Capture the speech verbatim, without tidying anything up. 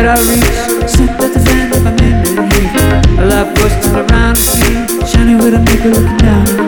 that I reach, sent at the van of my memory. A life was turned around to see, shining with a maker looking down.